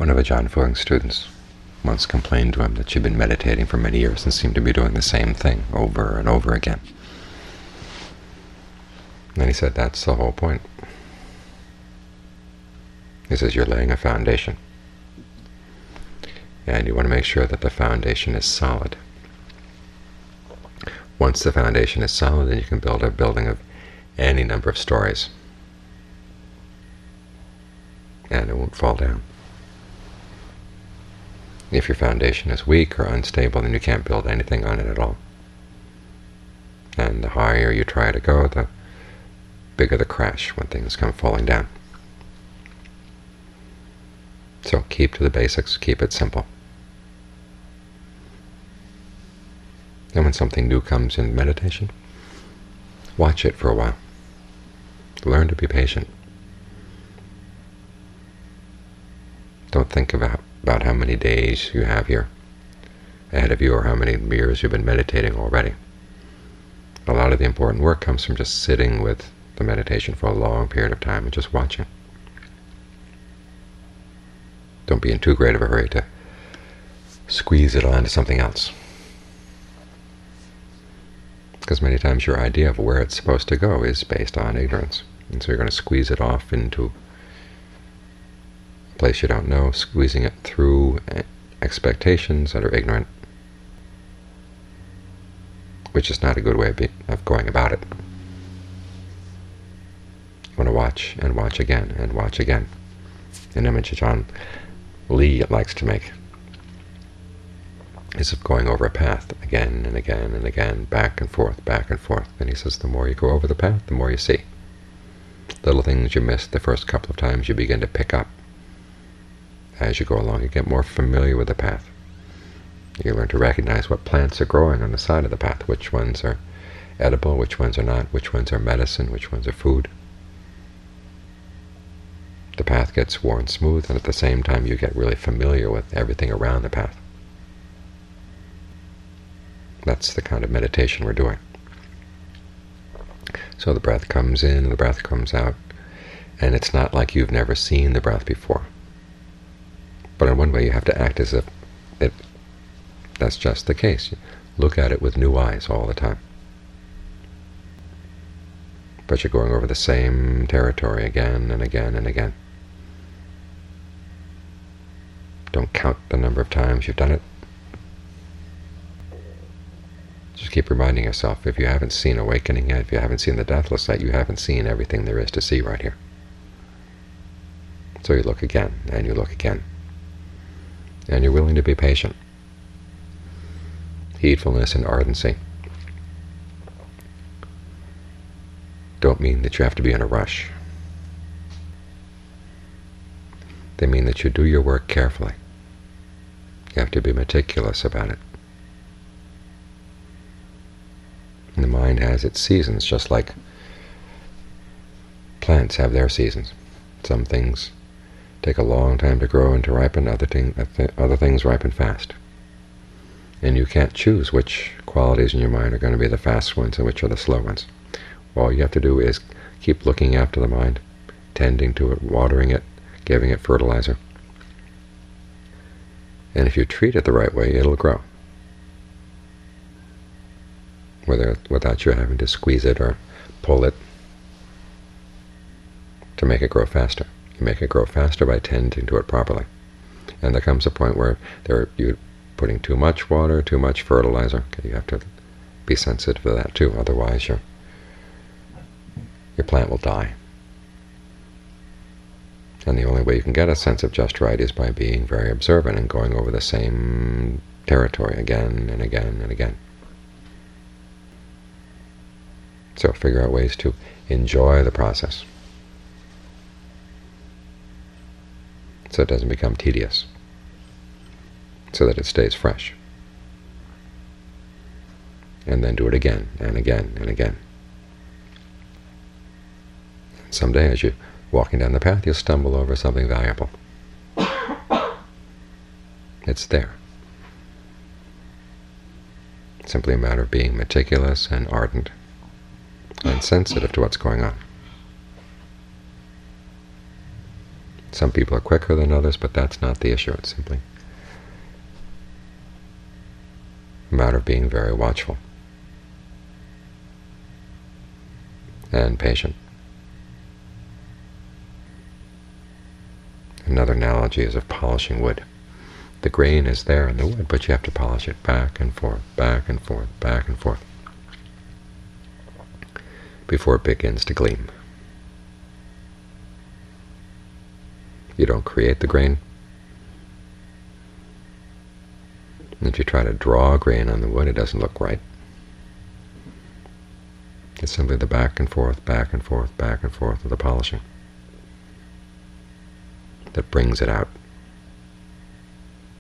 One of Ajaan Fuang's students once complained to him that she'd been meditating for many years and seemed to be doing the same thing over and over again. And he said, that's the whole point. He says, you're laying a foundation, and you want to make sure that the foundation is solid. Once the foundation is solid, then you can build a building of any number of stories, and it won't fall down. If your foundation is weak or unstable, then you can't build anything on it at all. And the higher you try to go, the bigger the crash when things come falling down. So keep to the basics, keep it simple. And when something new comes in meditation, watch it for a while. Learn to be patient. Don't think about how many days you have here ahead of you or how many years you've been meditating already. A lot of the important work comes from just sitting with the meditation for a long period of time and just watching. Don't be in too great of a hurry to squeeze it onto something else, because many times your idea of where it's supposed to go is based on ignorance, and so you're going to squeeze it off into a place you don't know, squeezing it through expectations that are ignorant, which is not a good way of going about it. You want to watch and watch again and watch again. An image Ajaan Lee likes to make is of going over a path again and again and again, back and forth, back and forth. And he says the more you go over the path, the more you see. Little things you missed the first couple of times you begin to pick up. As you go along, you get more familiar with the path. You learn to recognize what plants are growing on the side of the path, which ones are edible, which ones are not, which ones are medicine, which ones are food. The path gets worn smooth, and at the same time you get really familiar with everything around the path. That's the kind of meditation we're doing. So the breath comes in and the breath comes out, and it's not like you've never seen the breath before. But in one way you have to act as if that's just the case. You look at it with new eyes all the time. But you're going over the same territory again and again and again. Don't count the number of times you've done it. Just keep reminding yourself, if you haven't seen awakening yet, if you haven't seen the deathless yet, you haven't seen everything there is to see right here. So you look again, and you look again. And you're willing to be patient. Heedfulness and ardency don't mean that you have to be in a rush. They mean that you do your work carefully. You have to be meticulous about it. And the mind has its seasons, just like plants have their seasons. Some things take a long time to grow and to ripen, other things ripen fast. And you can't choose which qualities in your mind are going to be the fast ones and which are the slow ones. All you have to do is keep looking after the mind, tending to it, watering it, giving it fertilizer. And if you treat it the right way, it'll grow, without you having to squeeze it or pull it to make it grow faster. You make it grow faster by tending to it properly. And there comes a point where you're putting too much water, too much fertilizer. You have to be sensitive to that too, otherwise your plant will die. And the only way you can get a sense of just right is by being very observant and going over the same territory again and again and again. So figure out ways to enjoy the process so it doesn't become tedious, so that it stays fresh. And then do it again and again and again. Someday, as you're walking down the path, you'll stumble over something valuable. It's there. It's simply a matter of being meticulous and ardent and sensitive to what's going on. Some people are quicker than others, but that's not the issue. It's simply a matter of being very watchful and patient. Another analogy is of polishing wood. The grain is there in the wood, but you have to polish it back and forth, back and forth, back and forth, before it begins to gleam. You don't create the grain. And if you try to draw a grain on the wood, it doesn't look right. It's simply the back and forth, back and forth, back and forth of the polishing that brings it out.